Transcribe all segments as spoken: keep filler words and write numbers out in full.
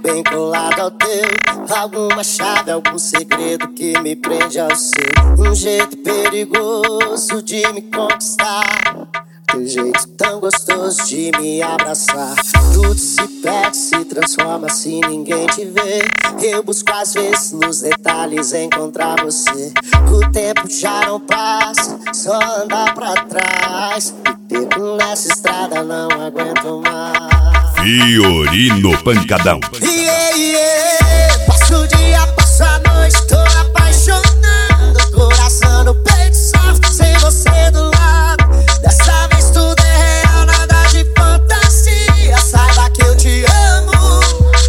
bem colado ao teu. Alguma chave, algum segredo que me prende ao seu. Um jeito perigoso de me conquistar, teu jeito tão gostoso de me abraçar. Tudo se perde, se transforma se ninguém te vê. Eu busco às vezes nos detalhes encontrar você. O tempo já não passa, só andar pra trás. Me perco nessa estrada, não aguento mais. Fiorino Pancadão. Yeah, yeah. Passo o dia, passo a noite, tô apaixonando. Coração no peito, sofre sem você do lado. Dessa vez tudo é real, nada de fantasia. Saiba que eu te amo.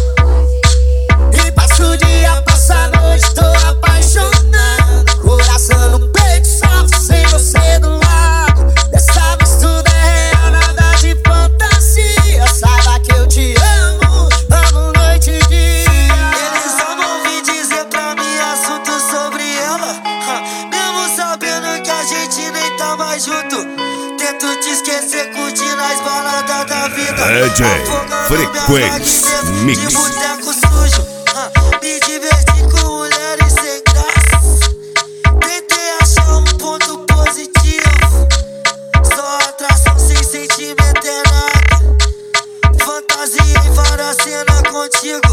E passo o dia, passo a noite, tô apaixonando. Coração no peito, sofre sem você do lado. Dessa vez tudo é real, nada de fantasia. Saiba que eu te amo, amo noite e dia. Eles só vão vir dizer pra mim assunto sobre ela, ha, mesmo sabendo que a gente nem tá mais junto. Tento te esquecer curtindo as baladas da vida. D J Frequência Mix. De boteco sujo, ha, me diverti com mulheres sem graça. Tentei achar um ponto positivo, só atração sem sentimento é nada. Fantasia em várias cenas contigo.